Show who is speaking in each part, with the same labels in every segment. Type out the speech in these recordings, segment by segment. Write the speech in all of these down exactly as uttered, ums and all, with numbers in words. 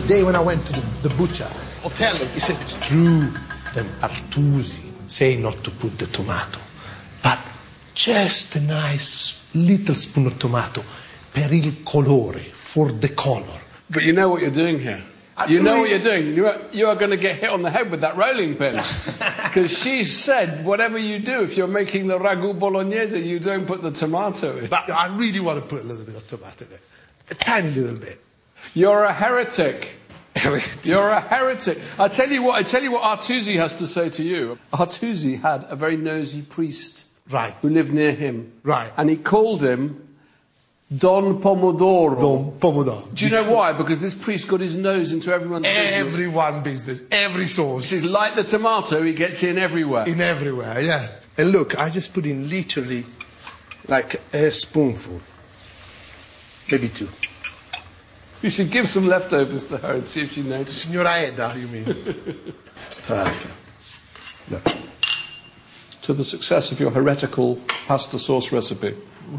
Speaker 1: day when I went to the, the butcher, Otello, he said, it's true that Artusi say not to put the tomato, but just a nice little spoon of tomato per il colore, for the color.
Speaker 2: But you know what you're doing here.
Speaker 1: I'm
Speaker 2: you know
Speaker 1: doing...
Speaker 2: what you're doing. You are, you are going to get hit on the head with that rolling pin. Because she said, whatever you do, if you're making the ragu bolognese, you don't put the tomato in.
Speaker 1: But I really want to put a little bit of tomato in it. A tiny little bit.
Speaker 2: You're a heretic. You're a heretic. I tell you what, I tell you what Artusi has to say to you. Artusi had a very nosy priest.
Speaker 1: Right.
Speaker 2: Who lived near him.
Speaker 1: Right.
Speaker 2: And he called him Don Pomodoro.
Speaker 1: Don Pomodoro.
Speaker 2: Do you know why? Because this priest got his nose into everyone's business.
Speaker 1: Everyone business. Every sauce.
Speaker 2: This is like the tomato, he gets in everywhere.
Speaker 1: In everywhere, yeah. And look, I just put in literally like a spoonful. Maybe two.
Speaker 2: You should give some leftovers to her and see if she notices.
Speaker 1: Signora Eda, you mean? Perfect. Look.
Speaker 2: To the success of your heretical pasta sauce recipe.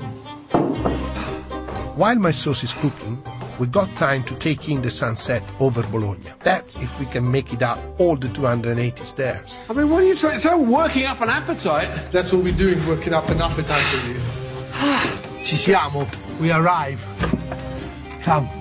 Speaker 1: While my sauce is cooking, we got time to take in the sunset over Bologna. That's if we can make it up all the two hundred eighty stairs.
Speaker 2: I mean, what are you trying? It's not working up an appetite.
Speaker 1: That's what we're doing, working up an appetite for you. Ci siamo. We arrive. Come.